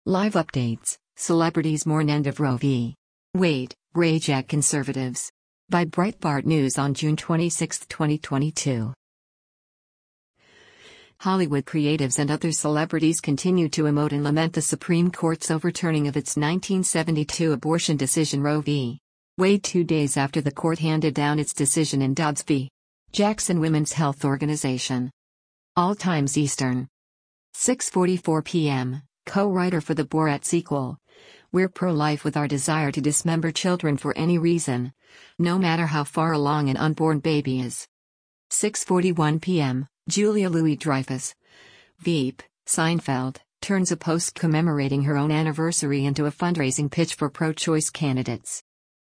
Live updates, celebrities mourn end of Roe v. Wade, rage at conservatives. By Breitbart News on June 26, 2022. Hollywood creatives and other celebrities continue to emote and lament the Supreme Court's overturning of its 1972 abortion decision Roe v. Wade 2 days after the court handed down its decision in Dobbs v. Jackson Women's Health Organization. All times Eastern. 6:44 p.m., co-writer for the Borat sequel. We're pro-life with our desire to dismember children for any reason, no matter how far along an unborn baby is. 6:41 p.m., Julia Louis-Dreyfus. Veep, Seinfeld, turns a post commemorating her own anniversary into a fundraising pitch for pro-choice candidates.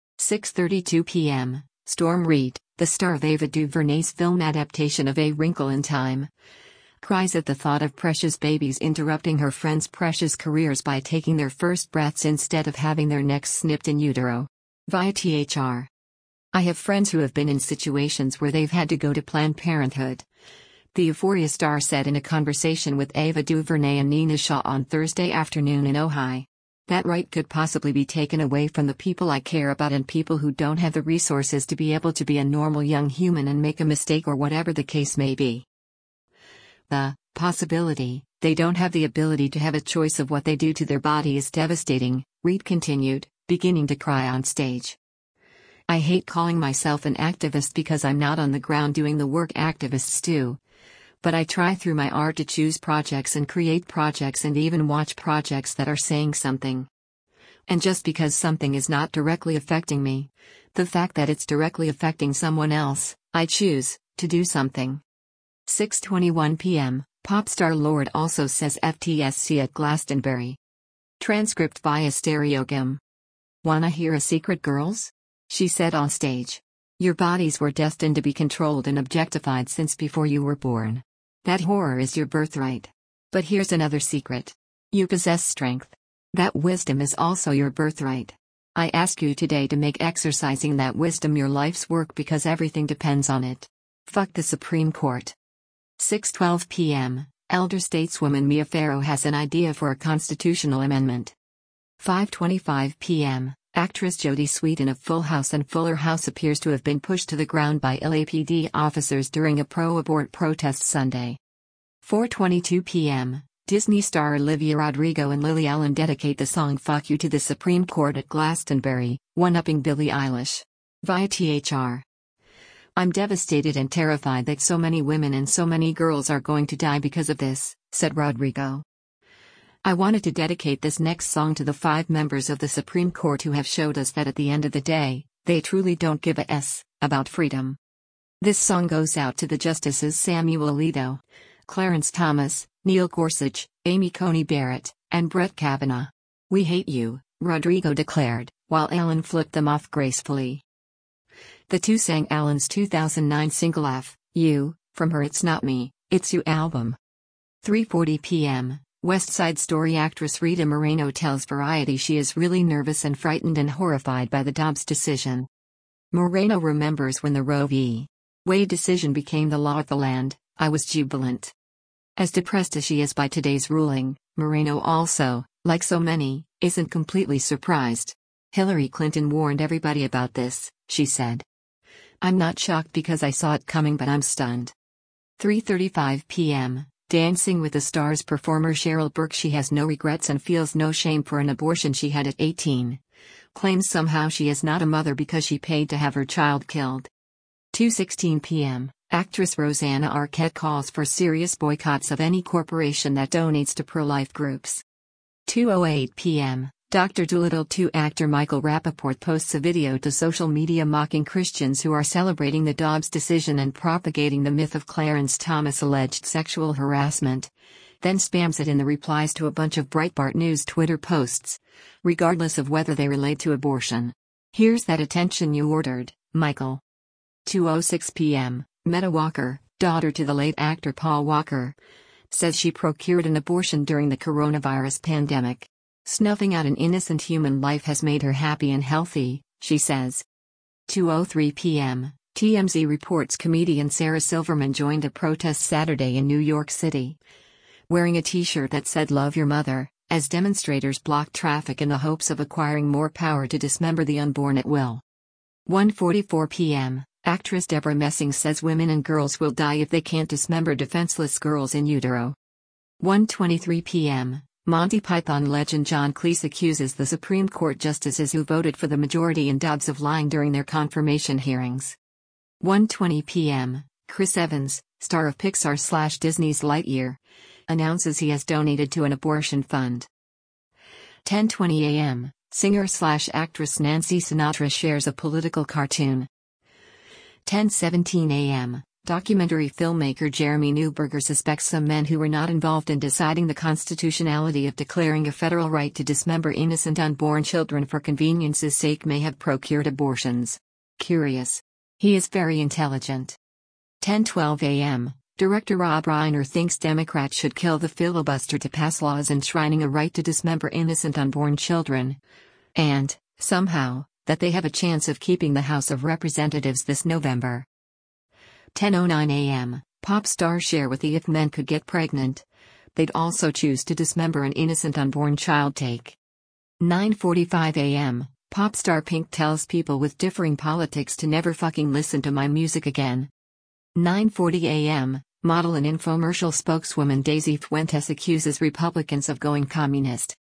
6:32 p.m., Storm Reid, the star of Ava DuVernay's film adaptation of A Wrinkle in Time, cries at the thought of precious babies interrupting her friends' precious careers by taking their first breaths instead of having their necks snipped in utero. Via THR. I have friends who have been in situations where they've had to go to Planned Parenthood, the Euphoria star said in a conversation with Ava DuVernay and Nina Shaw on Thursday afternoon in Ojai. That right could possibly be taken away from the people I care about and people who don't have the resources to be able to be a normal young human and make a mistake or whatever the case may be. The possibility they don't have the ability to have a choice of what they do to their body is devastating, Reid continued, beginning to cry on stage. I hate calling myself an activist because I'm not on the ground doing the work activists do. But I try through my art to choose projects and create projects and even watch projects that are saying something. And just because something is not directly affecting me, the fact that it's directly affecting someone else, I choose to do something. 6:21 p.m., pop star Lorde also says FTSC at Glastonbury. Transcript via Stereogam. Wanna hear a secret, girls? She said on stage. Your bodies were destined to be controlled and objectified since before you were born. That horror is your birthright. But here's another secret. You possess strength. That wisdom is also your birthright. I ask you today to make exercising that wisdom your life's work because everything depends on it. Fuck the Supreme Court. 6:12 p.m., elder stateswoman Mia Farrow has an idea for a constitutional amendment. 5:25 p.m., actress Jodie Sweetin of Full House and Fuller House appears to have been pushed to the ground by LAPD officers during a pro-abort protest Sunday. 4:22 p.m., Disney star Olivia Rodrigo and Lily Allen dedicate the song Fuck You to the Supreme Court at Glastonbury, one-upping Billie Eilish. Via THR. I'm devastated and terrified that so many women and so many girls are going to die because of this, said Rodrigo. I wanted to dedicate this next song to the 5 members of the Supreme Court who have showed us that at the end of the day, they truly don't give a s about freedom. This song goes out to the Justices Samuel Alito, Clarence Thomas, Neil Gorsuch, Amy Coney Barrett, and Brett Kavanaugh. We hate you, Rodrigo declared, while Allen flipped them off gracefully. The two sang Allen's 2009 single F, You, from her It's Not Me, It's You album. 3:40 p.m., West Side Story actress Rita Moreno tells Variety she is really nervous and frightened and horrified by the Dobbs decision. Moreno remembers when the Roe v. Wade decision became the law of the land, I was jubilant. As depressed as she is by today's ruling, Moreno also, like so many, isn't completely surprised. Hillary Clinton warned everybody about this, she said. I'm not shocked because I saw it coming, but I'm stunned. 3:35 p.m., Dancing with the Stars performer Cheryl Burke she has no regrets and feels no shame for an abortion she had at 18. Claims somehow she is not a mother because she paid to have her child killed. 2:16 p.m., actress Rosanna Arquette calls for serious boycotts of any corporation that donates to pro-life groups. 2:08 p.m., Dr. Dolittle 2 actor Michael Rappaport posts a video to social media mocking Christians who are celebrating the Dobbs decision and propagating the myth of Clarence Thomas' alleged sexual harassment, then spams it in the replies to a bunch of Breitbart News Twitter posts, regardless of whether they relate to abortion. Here's that attention you ordered, Michael. 2:06 p.m., Meta Walker, daughter to the late actor Paul Walker, says she procured an abortion during the coronavirus pandemic. Snuffing out an innocent human life has made her happy and healthy, she says. 2:03 p.m., TMZ reports comedian Sarah Silverman joined a protest Saturday in New York City. Wearing a t-shirt that said Love Your Mother, as demonstrators block traffic in the hopes of acquiring more power to dismember the unborn at will. 1:44 p.m. Actress Deborah Messing says women and girls will die if they can't dismember defenseless girls in utero. 1:23 p.m. Monty Python legend John Cleese accuses the Supreme Court justices who voted for the majority in Dobbs of lying during their confirmation hearings. 1:20 p.m. Chris Evans, star of Pixar/Disney's Lightyear, announces he has donated to an abortion fund. 10:20 a.m. Singer/actress Nancy Sinatra shares a political cartoon. 10:17 a.m. Documentary filmmaker Jeremy Neuberger suspects some men who were not involved in deciding the constitutionality of declaring a federal right to dismember innocent unborn children for convenience's sake may have procured abortions. Curious. He is very intelligent. 10:12 a.m. Director Rob Reiner thinks Democrats should kill the filibuster to pass laws enshrining a right to dismember innocent unborn children. And, somehow, that they have a chance of keeping the House of Representatives this November. 10:09 a.m. Pop stars share with the if men could get pregnant, they'd also choose to dismember an innocent unborn child. Take. 9:45 a.m. Pop star Pink tells people with differing politics to never fucking listen to my music again. 9:40 a.m. Model and infomercial spokeswoman Daisy Fuentes accuses Republicans of going communist.